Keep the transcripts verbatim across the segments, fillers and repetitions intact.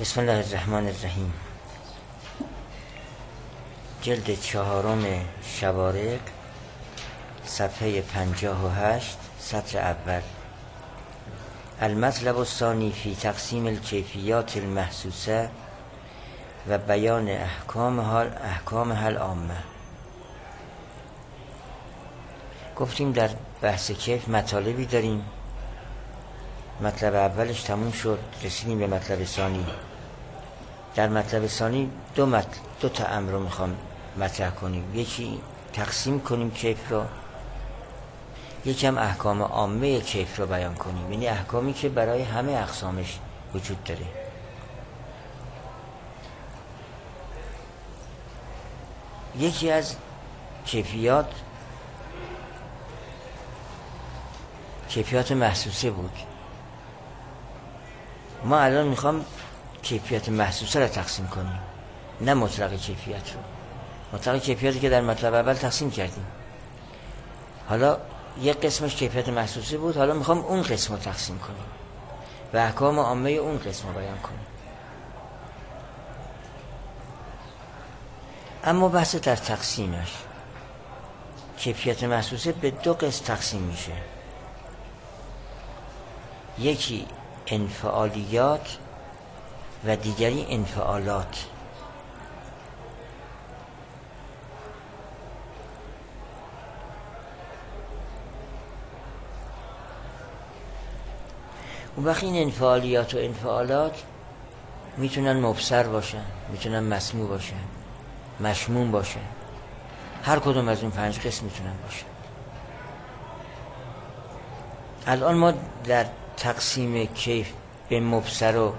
بسم الله الرحمن الرحیم. جلد چهارم شوارق، صفحه پنجاه و هشت، سطر اول. المطلب الثانی فی تقسیم الکیفیات المحسوسه و بیان احکامها احکامها العامه. گفتیم در بحث کیف مطالبی داریم. مطلب اولش تموم شد، رسیدیم به مطلب ثانی. در مطلب ثانی دو مطلب دو تا امر رو میخوام مطرح کنیم. یکی تقسیم کنیم کیف رو، یکی هم احکام عامه کیف رو بیان کنیم، یعنی احکامی که برای همه اقسامش وجود داره. یکی از کیفیات کیفیات محسوسه بود. ما الان میخوام کیفیت محسوسه رو تقسیم کنیم، نه مطلق کیفیت رو. مطلق کیفیتی که در مطلب اول تقسیم کردیم، حالا یک قسمش کیفیت محسوسه بود، حالا میخوام اون قسم رو تقسیم کنیم و احکام عامه اون قسم رو بیان کنیم. اما بحث در تقسیمش، کیفیت محسوسه به دو قسم تقسیم میشه. یکی انفعالیات و دیگری انفعالات. اون وقت این انفعالیات و انفعالات میتونن مبصر باشن، میتونن مسموع باشن، مشموم باشن. هر کدوم از این پنج قسم میتونن باشن. الان ما در تقسیم کیف به مبصر و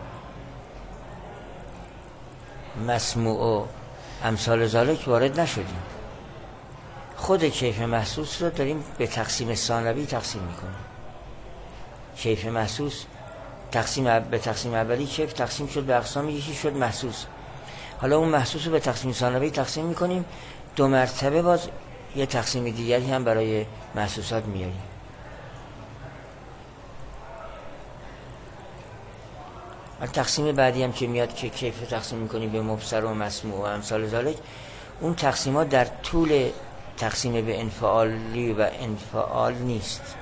مسموع و امثال ذالک وارد نشدیم. خود کیف محسوس رو داریم به تقسیم ثانوی تقسیم میکنیم. کیف محسوس تقسیم به تقسیم اولی کیف تقسیم شد به اقسام، یکی شد محسوس. حالا اون محسوس رو به تقسیم ثانوی تقسیم میکنیم. دو مرتبه باز یه تقسیم دیگری هم برای محسوسات میاریم. تقسیم بعدی هم که میاد که کیف تقسیم میکنیم به مبصر و مسموع و امثال ذالک، اون تقسیمات در طول تقسیم به انفعالی و انفعال نیست،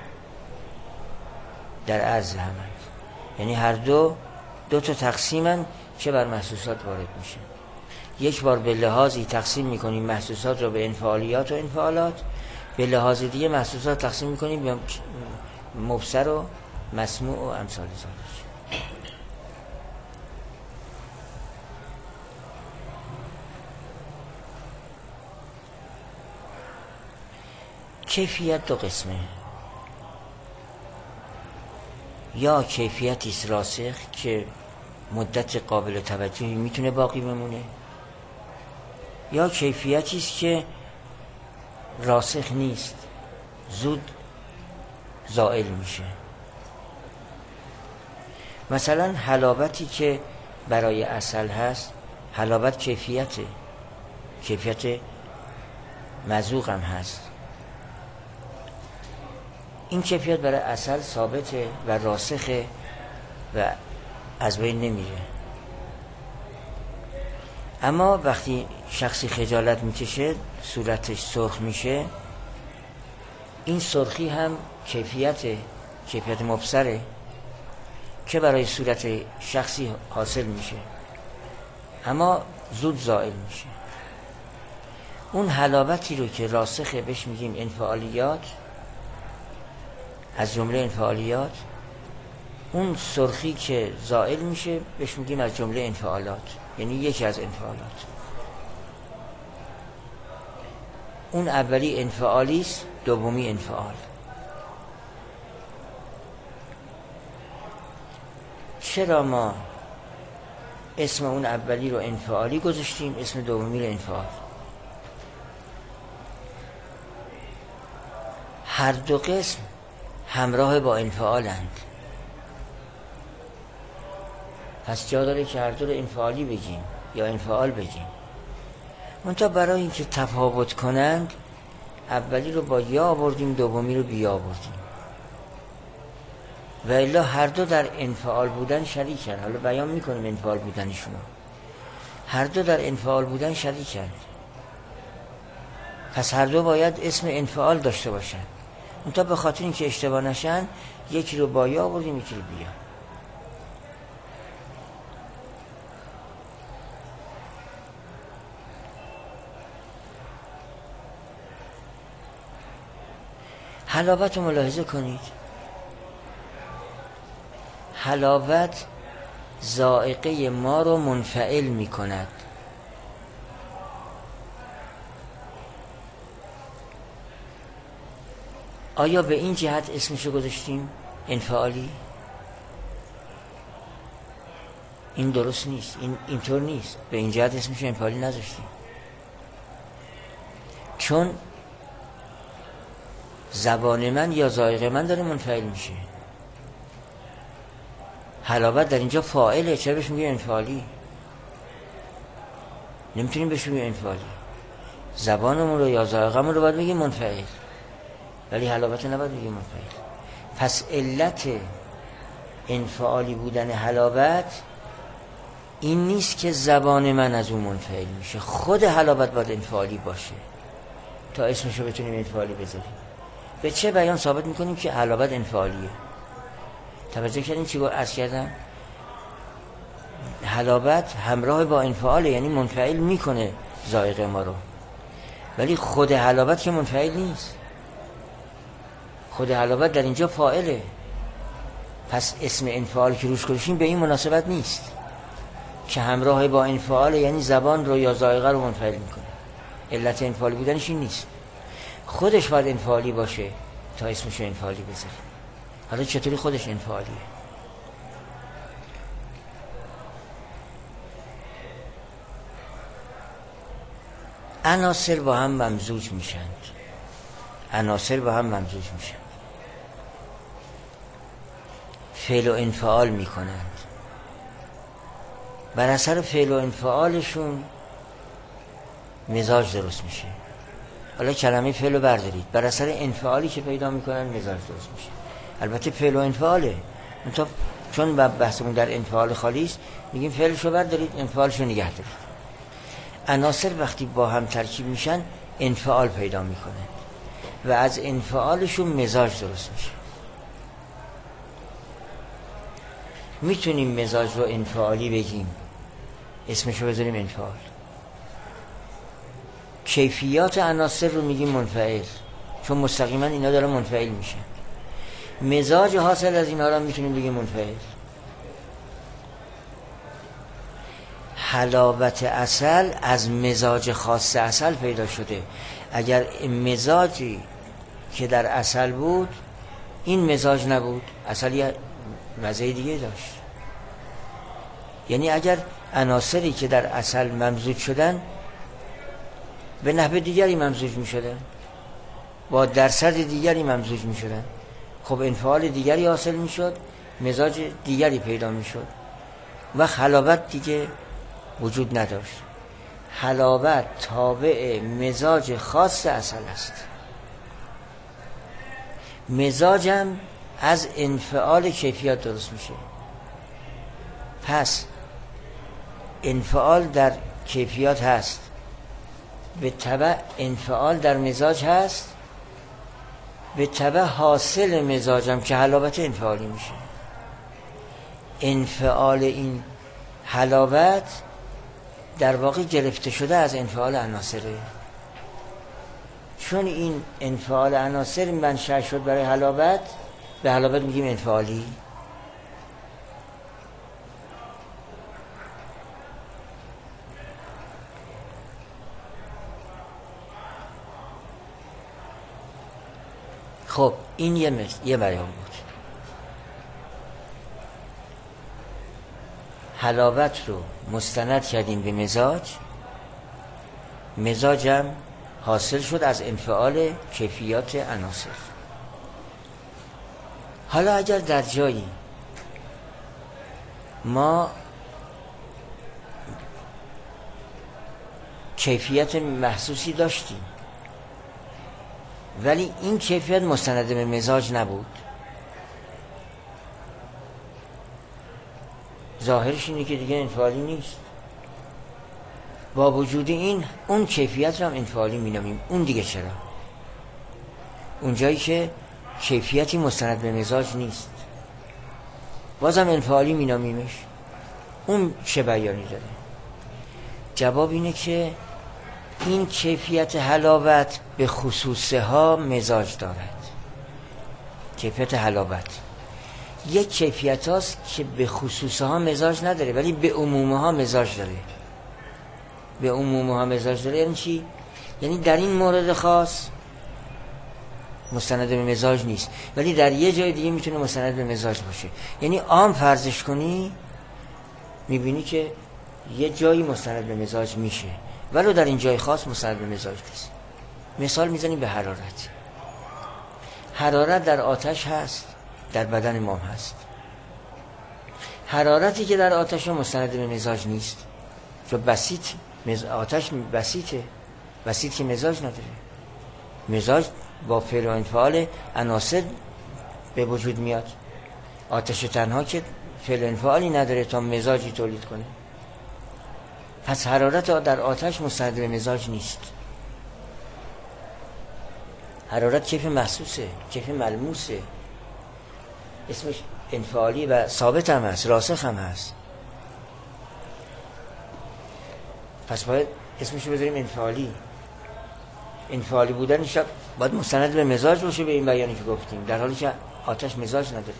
در عرض هم هست. یعنی هر دو دو تا تقسیمن که بر محسوسات وارد میشه. یک بار به لحاظی تقسیم میکنیم محسوسات رو به انفعالیات و انفعالات، به لحاظ دیگه محسوسات تقسیم میکنیم به مبصر و مسموع و امثال ذالک. کیفیت دو قسمه. یا کیفیتی است راسخ که مدت قابل توجهی میتونه باقی بمونه، یا کیفیتی است که راسخ نیست، زود زائل میشه. مثلا حلاوتی که برای عسل هست، حلاوت کیفیته، کیفیت مذوق هم هست. این کیفیت برای عسل ثابته و راسخه و از بین نمیره. اما وقتی شخصی خجالت میکشه، صورتش سرخ میشه، این سرخی هم کیفیت کیفیت مبصره که برای صورت شخصی حاصل میشه، اما زود زائل میشه. اون حلاوتی رو که راسخه بهش میگیم انفعالیات، از جمله انفعالیات. اون سرخی که زائل میشه بهش میگیم از جمله انفعالات، یعنی یکی از انفعالات. اون اولی انفعالی است، دومی انفعال. چرا ما اسم اون اولی رو انفعالی گذاشتیم، اسم دومی رو انفعال؟ هر دو قسم همراه با انفعالند، پس جا داره که هر دو رو انفعالی بگیم یا انفعال بگیم. منتها برای اینکه تفاوت کنند، اولی رو با یا آوردیم، دومی رو بیا آوردیم. و الا هر دو در انفعال بودن شریکن. حالا بیان میکنیم انفعال بودنشون، هر دو در انفعال بودن شریکن، پس هر دو باید اسم انفعال داشته باشن. منتها به خاطر اینکه اشتباه نشن یکی رو با یا آوردیم یکی رو بیا. حلاوت رو ملاحظه کنید. حلاوت ذائقه ما رو منفعل می کند. آیا به این جهت اسمشو گذاشتیم انفعالی؟ این درست نیست، این اینطور نیست، به این جهت اسمشو انفعالی نذاشتیم، چون زبان من یا ذائقه من داره منفعل میشه. حلاوت در اینجا فاعله، چرا بهش میگه انفعالی؟ نمیتونیم بهش بگیم انفعالی. زبانمون رو یا ذائقه‌مون رو باید بگیم منفعل، ولی حلاوت نباید بگیم منفعل. پس علت انفعالی بودن حلاوت این نیست که زبان من از اون منفعل میشه، خود حلاوت باید انفعالی باشه تا اسمشو بتونیم انفعالی بذاریم. به چه بیان ثابت میکنیم که حلاوت انفعالیه؟ توجه کردین چی عرض کردم؟ حلاوت همراه با انفعاله، یعنی منفعل میکنه ذائقه ما رو، ولی خود حلاوت که منفعل نیست. خود حلاوت در اینجا فاعله، پس اسم انفعال که روش گذاشتیم به این مناسبت نیست که همراه با انفعاله، یعنی زبان رو یا ذائقه رو منفعل میکنه. علت انفعالی بودنش این نیست، خودش باید انفعالی باشه تا اسمش انفعالی بذاریم. حالا چطوری خودش انفعالیه؟ عناصر با هم ممزوج میشند. عناصر با هم ممزوج میشند، فعل و انفعال میکنند. بر اثر فعل و انفعالشون مزاج درست میشه. حالا کلمه فعل رو بردارید، بر اثر انفعالی که پیدا میکنن مزاج درست میشه. البته فعل و انفعاله، منتها چون بحثمون در انفعال خالی است میگیم فعلشو بردارید انفعالشو نگه دارید. عناصر وقتی با هم ترکیب میشن انفعال پیدا میکنه و از انفعالشون مزاج درست میشه. میتونیم مزاج رو انفعالی بگیم، اسمشو بذاریم انفعال. کیفیات عناصر رو میگیم منفعل، چون مستقیما اینا داره منفعل میشه. مزاج حاصل از اینا رو میتونیم بگیم منفعل. حلاوت عسل از مزاج خاص عسل پیدا شده. اگر مزاجی که در عسل بود این مزاج نبود، عسل یه مزه دیگه داشت. یعنی اگر عناصری که در عسل ممزوج شدن به نحو دیگری ممزوج می شدن، با درصد دیگری ممزوج می شدن، خب انفعال دیگری حاصل می شد، مزاج دیگری پیدا می شد و حلاوت دیگه وجود نداشت. حلاوت تابع مزاج خاص عسل است. مزاجم از انفعال کیفیات درست میشه. پس انفعال در کیفیات هست، به تبع انفعال در مزاج هست، به تبع حاصل مزاجم که حلاوت انفعالی میشه. انفعال این حلاوت در واقع گرفته شده از انفعال عناصره، چون این انفعال عناصر منشأ شد برای حلاوت، به حلاوت میگیم انفعالی. خب این یه مثل یه بیان بود. حلاوت رو مستند کردیم به مزاج، مزاجم حاصل شد از انفعال کیفیات عناصر. حالا اگر در جایی ما کیفیت محسوسی داشتیم ولی این کیفیت مستند به مزاج نبود، ظاهرش اینه که دیگه انفعالی نیست. با وجود این اون کیفیت رو هم انفعالی مینامیم. اون دیگه چرا؟ اون جایی که کیفیتی مستند به مزاج نیست بازم انفعالی مینامیمش. اون چه بیانی داره؟ جواب اینه که این کیفیت حلاوت به خصوصه ها مزاج دارد. کیفیت حلاوت یک کیفیت هاست که به خصوصه ها مزاج نداره ولی به عمومه ها مزاج داره. به عمومه ها مزاج داره یعنی چی؟ یعنی در این مورد خاص مستند به مزاج نیست ولی در یه جای دیگه میتونه مستند به مزاج باشه. یعنی عام فرضش کنی میبینی که یه جایی مستند به مزاج میشه ولو در این جای خاص مستند به مزاج نیست. مثال میزنیم به حرارت. حرارت در آتش هست، در بدن ما هست. حرارتی که در آتش مستند به مزاج نیست چون بسیط مز... آتش بسیطه. بسیط که مزاج نداره. مزاج با فعل و انفعال عناصر به وجود میاد. آتش تنها که فعل و انفعالی نداره تا مزاجی تولید کنه. پس حرارت در آتش مستند به مزاج نیست. حرارت کیف محسوسه، کیف ملموسه، اسمش انفعالی و ثابت هم هست، راسخ هم هست. پس باید اسمش رو بذاریم انفعالی. انفعالی بودن شب باید مستند به مزاج باشه به این بیانی که گفتیم، در حالی که آتش مزاج نداره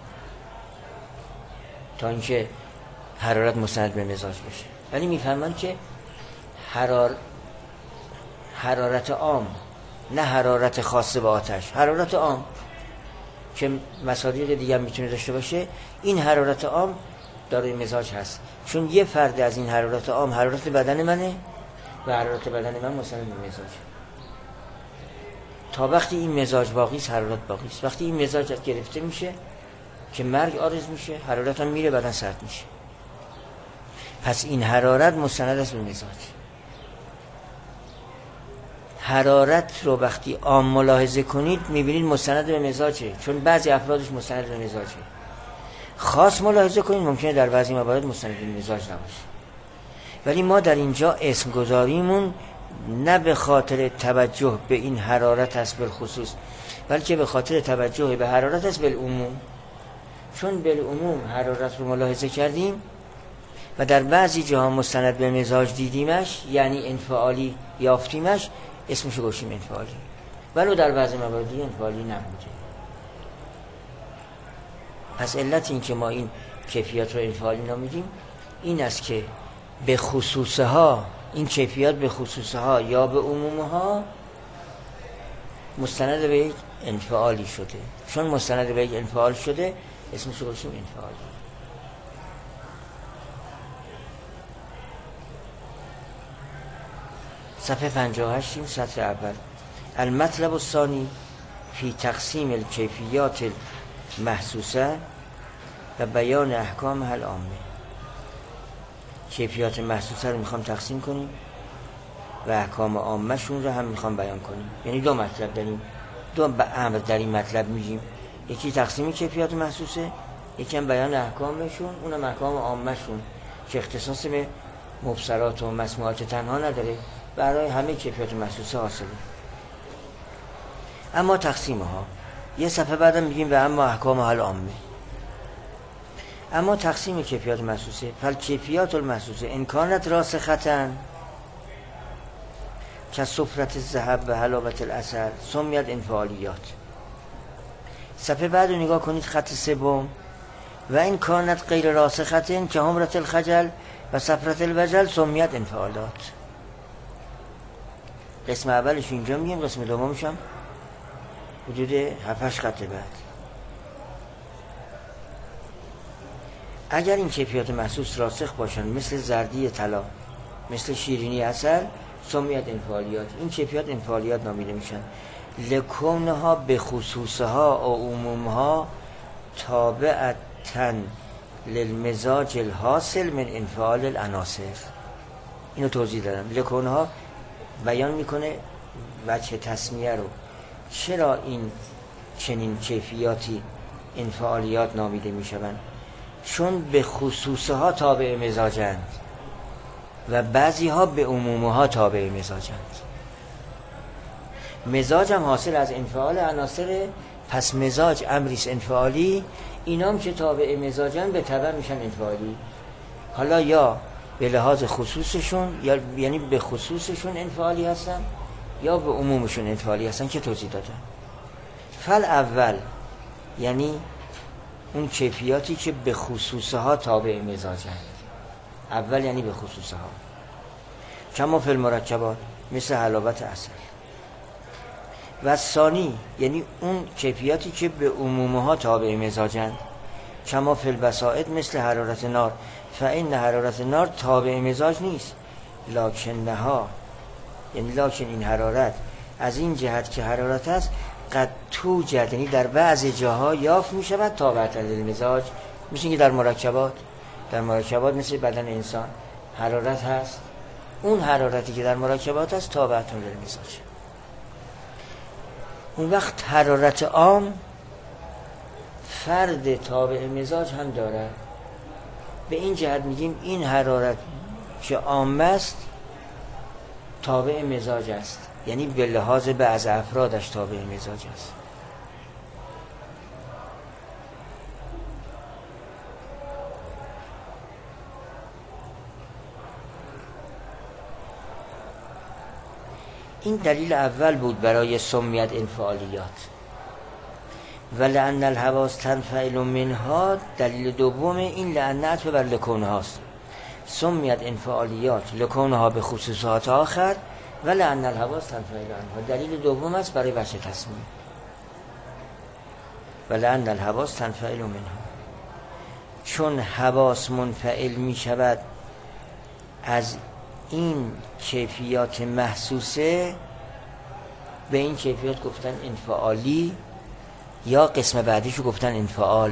تا اینکه حرارت مستند به مزاج باشه. ولی میفهمن که حرار حرارت عام نه حرارت خاصه به آتش، حرارت عام که مصادیق دیگه میتونه داشته باشه، این حرارت عام داره مزاج هست چون یه فرد از این حرارت عام حرارت بدن منه و حرارت بدن من مستند به مزاج. تا وقتی این مزاج باقی است حرارت باقی است. وقتی این مزاج گرفته میشه که مرگ عارض میشه، حرارت هم میره، بدن سرد میشه. پس این حرارت مستند است به مزاج. حرارت رو وقتی عام ملاحظه کنید میبینید مستند به مزاجه چون بعضی افرادش مستند به مزاجه. خاص ملاحظه کنید ممکنه در بعضی موارد مستند به مزاج نباشه. ولی ما در اینجا اسم گذاریمون نه به خاطر توجه به این حرارت است بالخصوص بلکه به خاطر توجه به حرارت است بالعموم. چون بالعموم حرارت رو ملاحظه کردیم و در بعضی جاها مستند به مزاج دیدیمش یعنی انفعالی یافتیمش، اسمشو گوشیم انفعالی، ولو در بعضی مواردی انفعالی نبوده. پس علت این که ما این کیفیت رو انفعالی نامیدیم این است که به خصوصه ها، این کیفیت به خصوصه ها یا به عمومه ها مستند به یک انفعالی شده. چون مستند به یک انفعال شده اسمشو گوشیم انفعالی. صفحه پنجاه و هشت این سطر اول. المطلب الثانی فی تقسیم الکیفیات المحسوسه و بیان احکام العامه. کیفیات محسوسه رو میخوام تقسیم کنیم و احکام عامه شون رو هم میخوام بیان کنیم. یعنی دو مطلب داریم، دو امر در این مطلب میگیم. یکی تقسیم کیفیات محسوسه، یکی هم بیان احکامشون، اونم احکام عامه شون که اختصاص به مبصرات و مسموعات تنها نداره، برای همه کیفیات محسوسه حاصله. اما تقسیم ها یه صفحه بعدم میگیم و اما احکام العامه. اما تقسیم کیفیات محسوسه، فل کیفیات المحسوسه ان کانت راسخة که صفرت الذهب و حلاوت العسل سمیت انفعالیات. صفحه بعد رو نگاه کنید، خط سوم. و این کانت غیر راسخة که حمرت الخجل و صفرت الوجل سمیت انفعالات. قسم اولش اینجا میگیم، قسم دومش هم حدود هفت هشت خط بعد. اگر این کیفیات محسوس راسخ باشن مثل زردی طلا، مثل شیرینی عسل، سمیت انفعالیات. این کیفیات انفعالیات نامیده میشن لکونها به خصوصها و عمومها تابعتن للمزاج الحاصل من انفعال العناصر. اینو توضیح دادم. لکونها بیان میکنه وجه تسمیه رو، چرا این چنین کیفیاتی انفعالیات نامیده میشوند. چون به خصوصها تابع مزاجند و بعضی ها به عمومها تابع مزاجند. مزاج هم حاصل از انفعال عناصر، پس مزاج امریست انفعالی، اینام که تابع مزاجن به تبع میشن انفعالی. حالا یا به لحاظ خصوصشون، یا یعنی به خصوصشون انفعالی هستن یا به عمومشون انفعالی هستن که توضیح دادن. فل اول یعنی اون کیفیاتی که به خصوصها تابع مزاجن، اول یعنی به خصوصها، کما فی المرکبات مثل حلاوت عسل. و ثانی یعنی اون کیفیاتی که به عمومها تابع مزاجند، کما فی البسائط مثل حرارت نار، فإن حرارت نار تابع مزاج نیست، لکنها یعنی لکن این حرارت از این جهت که حرارت است قد توجد، یعنی در بعض جاها یافت می شود تابعاً للمزاج. مثل که در مرکبات، در مرکبات مثل بدن انسان حرارت هست، اون حرارتی که در مرکبات هست تابعاً للمزاج. اون وقت حرارت عام فرد تابع مزاج هم داره. به این جهت میگیم این حرارت که عام است تابع مزاج است، یعنی به لحاظ بعض افرادش تابع مزاج است. این دلیل اول بود برای سمیت انفعالیات. ولأن الحواس تنفعل منها، دلیل دوم این لأن عطف بر لکونه هاست. سمیت انفعالیات لکونها به خصوصات آخر ولأن الحواس تنفعل عنها، دلیل دوم است برای وجه تصمیم. ولأن الحواس تنفعل منها، چون حواس منفعل می شود از این کیفیات محسوسه، به این کیفیات گفتن انفعالی، یا قسم بعدیشو گفتن انفعال.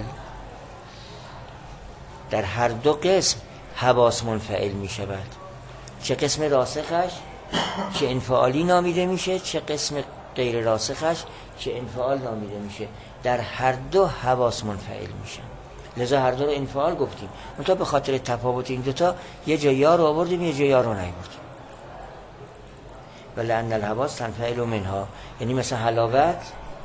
در هر دو قسم حواس منفعل می شود، چه قسم راسخش که انفعالی نامیده میشه، چه قسم غیر راسخش که انفعال نامیده میشه. در هر دو حواس منفعل میشن، لذا هر دو رو انفعال گفتیم. منتها به خاطر تفاوت این دوتا یه جا یا رو آوردیم یه جا یا رو نیاوردیم. ولأن الحواس تنفعل منها، یعنی مثلا حلاوت،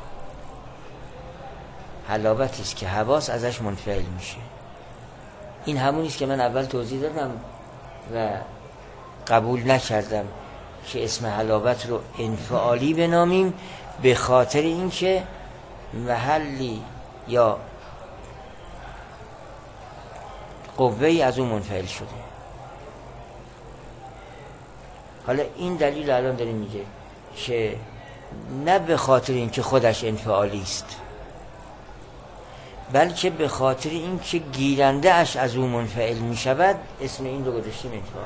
حلاوتی است که حواس ازش منفعل میشه. این همونی است که من اول توضیح دادم و قبول نکردم که اسم حلاوت رو انفعالی بنامیم، به خاطر اینکه محلی یا قوه‌ای از اون منفعل شده. حالا این دلیل الان داره میگه که نه به خاطر اینکه خودش انفعالی است، بلکه به خاطر اینکه گیرنده اش از اون منفعل می شود، اسم این رو گذاشتیم انفعال.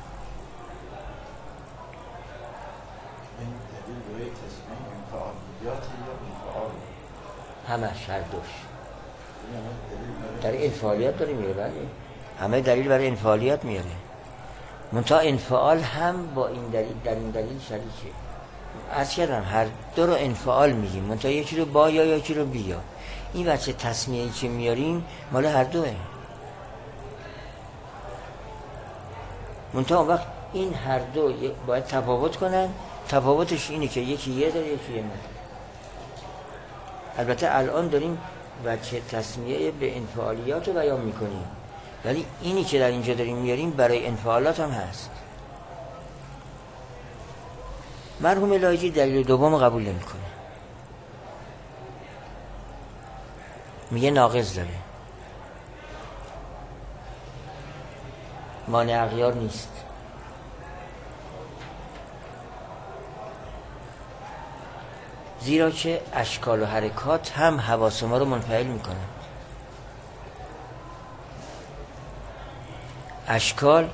همش هر دوش در انفعالیات داره میره، بله همه دلیل برای انفعالیات میاره. منتها انفعال هم با این دلیل در این دلیل شریکه. عرض کردم هر دو رو انفعال میگیم، منتها یکی رو با یا یکی رو بیا. این بچه تسمیه‌ای که میاریم مال هر دوه. منتها وقت این هر دو باید تفاوت کنن. تفاوتش اینه که یکی یه داره یکی یه نداره. البته الان داریم بچه تسمیه به انفعالیات رو بیان میکنیم، ولی اینی که در اینجا داریم میاریم برای انفعالات هم هست. مرحوم لایجی دلیل دوم قبول نمیکنه، میگه ناقض داره، مانع اغیار نیست. زیرا که اشکال و حرکات هم حواس ما رو منفعل میکنن. اشکال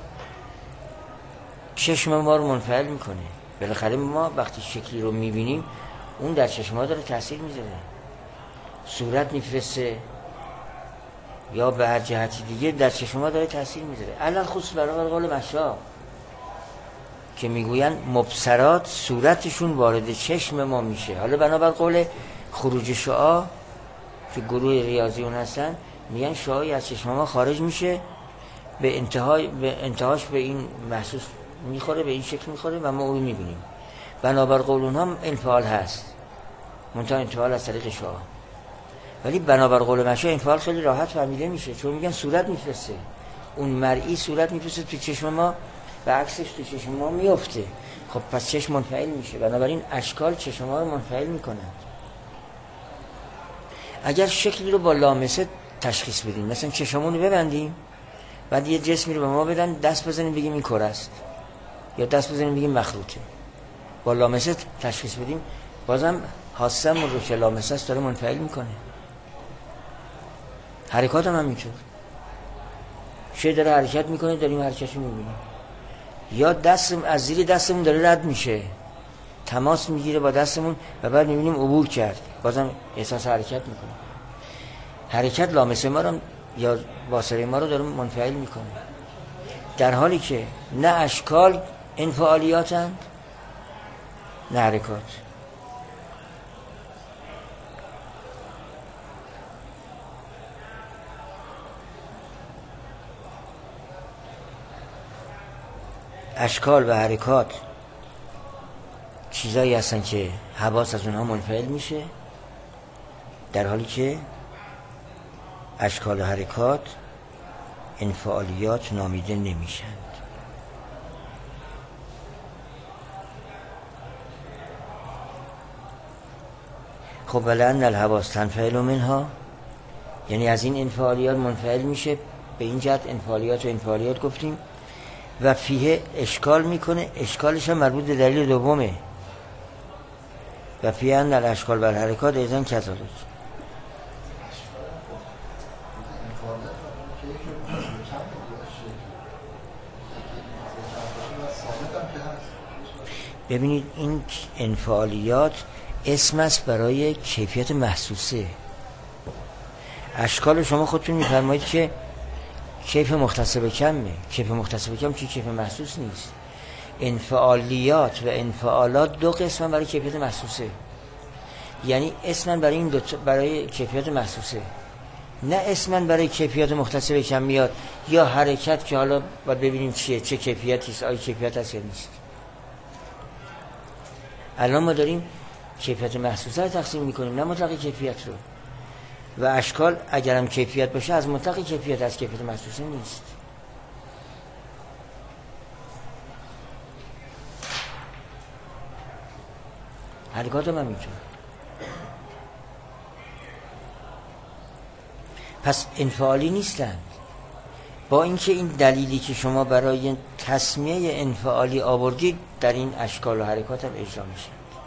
چشم ما رو منفعل میکنه. بالاخره ما وقتی شکلی رو میبینیم اون در چشم ما داره تاثیر میذاره، صورت میفرسته یا به هر جهتی دیگه در چشم ما داره تاثیر میذاره. الان خصوص برای قول مشا که میگوین مبصرات صورتشون وارد چشم ما میشه. حالا بنابر قول خروج شعاع که گروه ریاضیون هستن میگن شعاعی از چشم ما خارج میشه به انتهای به انتهاش به این محسوس میخوره، به این شکل میخوره و ما اون میبینیم. بنابر قول اونها انفعال هست، منتها انفعال از طریق شعاع. ولی بنابر قول مشا انفعال خیلی راحت فهمیده میشه، چون میگن صورت میفرسته، اون مرئی صورت میفرسته تو چشم ما و عکسش تو چشم ما میفته. خب پس چشم منفعل میشه، بنابراین اشکال چشم ما رو منفعل میکنن. اگر شکلی رو با لامسه تشخیص بدیم، مثلا چشمون رو ببندیم بعد یه جسمی رو به ما بدن، دست بزنیم بگیم این کره است، یا دست بزنیم بگیم مخروطه، با لامسه تشخیص بدیم، بازم حاسمون رو که لامسه است داره منفعل میکنه. حرکات هم همینطور، شی داره حرکت میکنه داریم حرکتشو میبینیم، یا دستم از زیر دستمون داره رد میشه، تماس میگیره با دستمون و بعد میبینیم عبور کرد، بازم احساس حرکت میکنه. حرکت لامسه ما رو یا باصره ما رو داره منفعل میکنه، در حالی که نه اشکال انفعالیاتند نه حرکات. اشکال و حرکات چیزایی هستن که حواس از اونها منفعل میشه، در حالی که اشکال و حرکات انفعالیات نامیده نمیشند. خب ولأن الحواس تنفعل منها، یعنی از این انفعالیات منفعل میشه، به این جهت انفعالیات و انفعالیات گفتیم. و فیه اشکال میکنه، اشکالش هم مربوط به دلیل دومه، و فیه ان الاشکال و الحرکات ایضا کذالک. ببینید این انفعالیات اسم است برای کیفیت محسوسه. اشکال شما خودتون میفرمایید که کیف مختص به کمه، کیف مختص به کم که کیف محسوس نیست. انفعالیات و انفعالات دو قسم برای کیفیت محسوسه، یعنی اسمن برای این دو برای کیفیت محسوسه، نه اسمن برای کیفیت مختص به کم میاد یا حرکت که حالا باید ببینیم چیه، چه کیفیتی است، آیا کیفیت هست یا نیست. الان ما داریم کیفیت محسوسه رو تقسیم میکنیم نه مطلق کیفیت رو، و اشکال اگرم کیفیت باشه از مطلق کیفیت از کیفیت محسوسه نیست. حرکات هم همینطور. پس انفعالی نیستند، با اینکه این دلیلی که شما برای تسمیه انفعالی آوردید در این اشکال و حرکات هم اجرا میشه.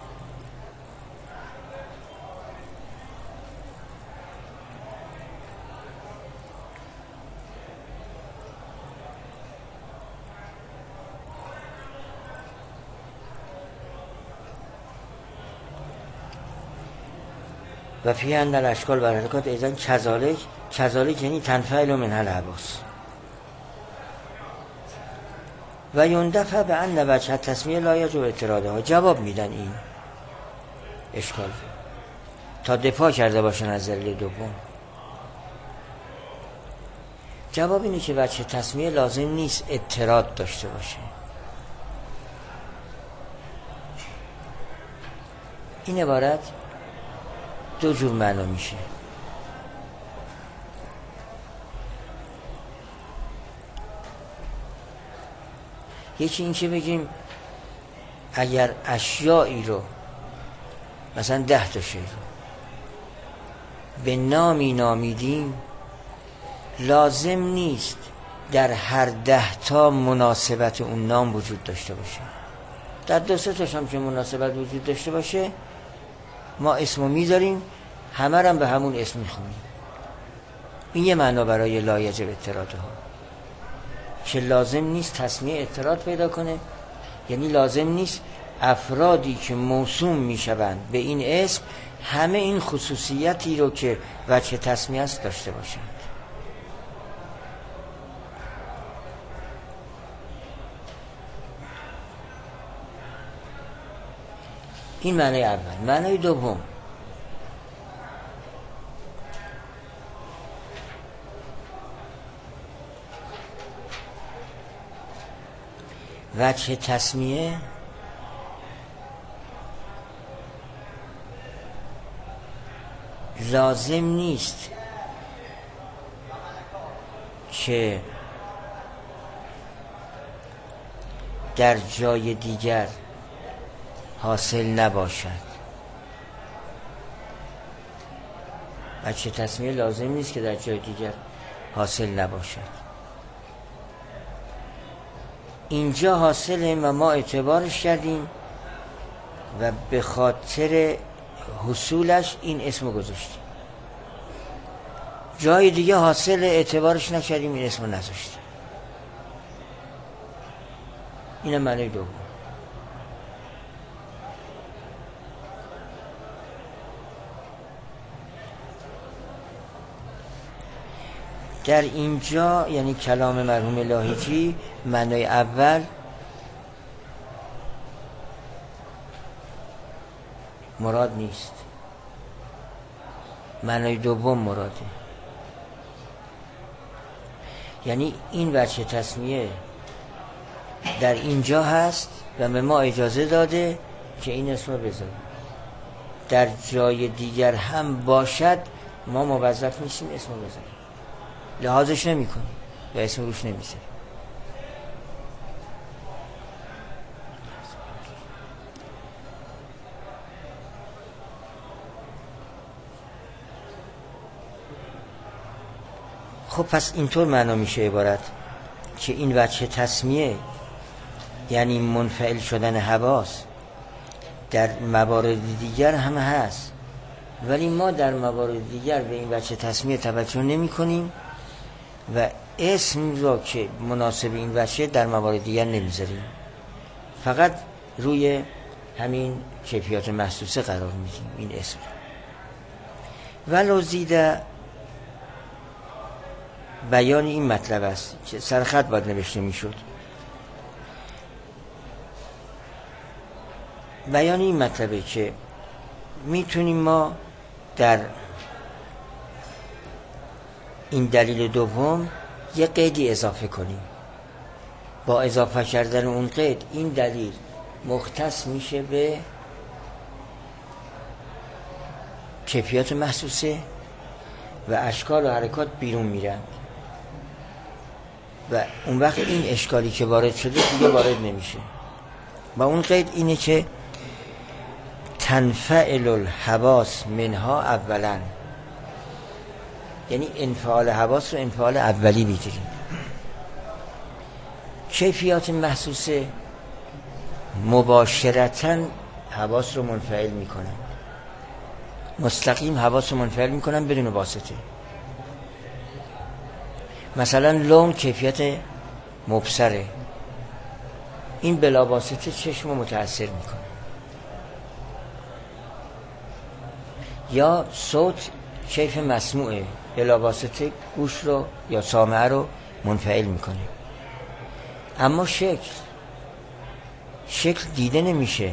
و فی ان الاشکال و حرکات ایضا کذالک، کذالک یعنی تنفعل منها الحواس. و یندفع به ان وجه تسمیه لا یجب اعتراضها. جواب میدن این اشکال تا دفاع کرده باشن از دلیل دوم. جواب اینه که وجه تسمیه لازم نیست اعتراض داشته باشه. این عبارت دو جور معنا میشه. یکی این که بگیم اگر اشیایی رو مثلا ده تا شی رو به نامی نامیدیم لازم نیست در هر ده تا مناسبت اون نام وجود داشته باشه. در دو سه تاش هم که مناسبت وجود داشته باشه ما اسمو میذاریم، همه هم به همون اسم میخونیم. این یه معنا برای لا یجب اعتراضها، که لازم نیست تسمیه اعتراض پیدا کنه، یعنی لازم نیست افرادی که موسوم میشوند به این اسم همه این خصوصیتی رو که وجه تسمیه است داشته باشند. این معنی اول. معنی دوم، وجه تسمیه لازم نیست که در جای دیگر حاصل نباشد. وجه تسمیه لازم نیست که در جای دیگر حاصل نباشد. اینجا حاصله و ما اعتبارش کردیم و به خاطر حصولش این اسمو گذاشتیم. جای دیگه حاصل اعتبارش نکردیم، این اسمو نذاشتیم. اینم معنی دوم. در اینجا یعنی کلام مرحوم لاهیجی معنای اول مراد نیست، معنای دوم مراده. یعنی این وجه تسمیه در اینجا هست و به ما اجازه داده که این اسم رو بذاریم. در جای دیگر هم باشد ما موظف نیستیم اسم رو بذاریم، لحاظش نمی کنیم و اسم روش نمیذاریم. خب پس اینطور معنا میشه عبارت که این وجه تسمیه یعنی منفعل شدن حواس در موارد دیگر هم هست، ولی ما در موارد دیگر به این وجه تسمیه توجه نمی کنیم و اسم رو که مناسب این وجه در موارد دیگر نمیذاریم، فقط روی همین کیفیات محسوسه قرار میدیم این اسم. ولو زیده بیان این مطلب است که سرخط باید نوشته میشد. بیان این مطلبه که میتونیم ما در این دلیل دوم یه قیدی اضافه کنیم. با اضافه کردن اون قید این دلیل مختص میشه به کیفیات محسوسه و اشکال و حرکات بیرون میرن و اون وقت این اشکالی که وارد شده دیگه وارد نمیشه. و اون قید اینه که تنفعل الحواس منها اولا، یعنی انفعال حواس رو انفعال اولی بگیریم. کیفیات محسوسه مباشرتاً حواس رو منفعل میکنن، مستقیم حواس رو منفعل میکنن بدون واسطه. مثلا لون کیفیت مبصره، این بلا واسطه چشم رو متاثر میکنه. یا صوت کیف مسموعه، بلا واسطه گوش رو یا سامعه رو منفعل میکنه. اما شکل شکل دیده نمیشه،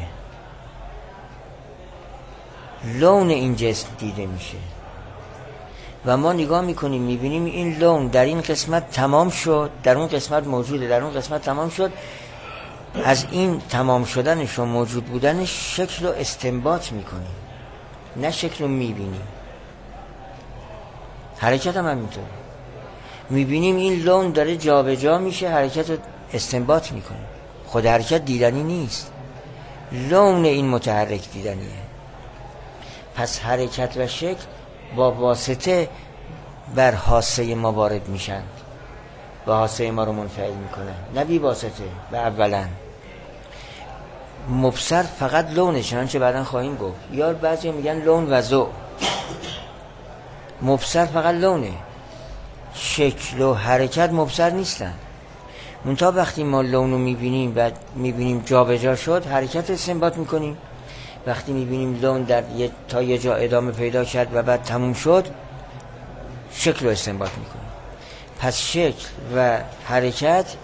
لون این جسم دیده میشه و ما نگاه میکنیم میبینیم این لون در این قسمت تمام شد، در اون قسمت موجوده، در اون قسمت تمام شد. از این تمام شدنش و موجود بودنش شکل رو استنباط میکنیم، نه شکل رو میبینیم. حرکت هم همینطور، میبینیم این لون داره جا به جا میشه، حرکت رو استنباط میکنیم. خود حرکت دیدنی نیست، لون این متحرک دیدنیه. پس حرکت و شکل با واسطه بر حاسه ما وارد میشن و حاسه ما رو منفعل میکنن، نه بی واسطه. و اولا مبصر فقط لونه، چنانچه بعداً خواهیم گفت. یا بعضی میگن لون و ذوق، مبصر فقط لونه، شکل و حرکت مبصر نیستن. منتها وقتی ما لون رو میبینیم و میبینیم جا به جا شد، حرکت رو استنباط میکنیم. وقتی میبینیم لون در یه تا یه جا ادامه پیدا کرد و بعد تموم شد، شکل رو استنباط میکنیم. پس شکل و حرکت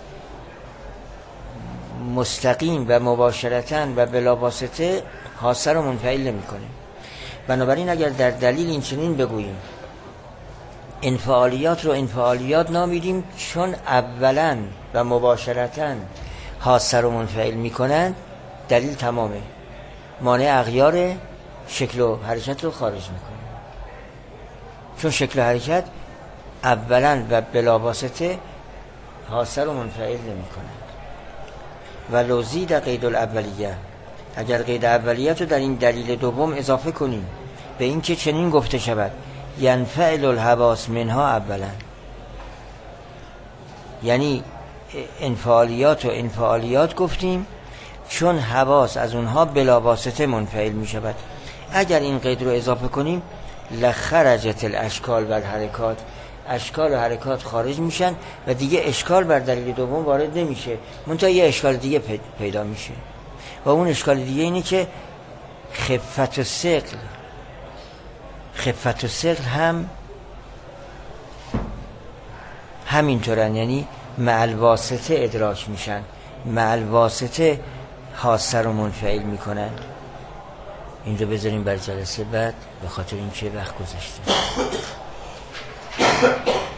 مستقیم و مباشرتاً و بلا واسطه حاسه رو منفعل نمیکنه. بنابراین اگر در دلیل این چنین بگوییم انفعالیات رو انفعالیات نامیدیم چون اولاً و مباشرتاً حاسه رو منفعل میکنن، دلیل تمامه، مانع اغیار شکل و حرکت رو خارج میکنه. چون شکل و حرکت اولا و بلاواسطه حاسه رو منفعل نمیکنن. و لوزی در قید الاولیه، اگر قید اولیت رو در این دلیل دوم اضافه کنیم به این که چنین گفته شود ینفعل الحواس منها اولا، یعنی انفعالیات و انفعالیات گفتیم چون حواس از اونها بلاواسطه منفعل می شود. اگر این قید رو اضافه کنیم لخرجت الاشکال و الحرکات، اشکال و حرکات خارج میشن و دیگه اشکال بر دلیل دوم وارد نمیشه، منتها یه اشکال دیگه پیدا میشه و اون اشکال دیگه اینه که خفت و ثقل خفت و ثقل هم همینطورن، یعنی مع الواسطه ادراک میشن، مع الواسطه حاسه رو منفعل میکنن. این رو بذاریم بر جلسه بعد به خاطر این که وقت گذشته.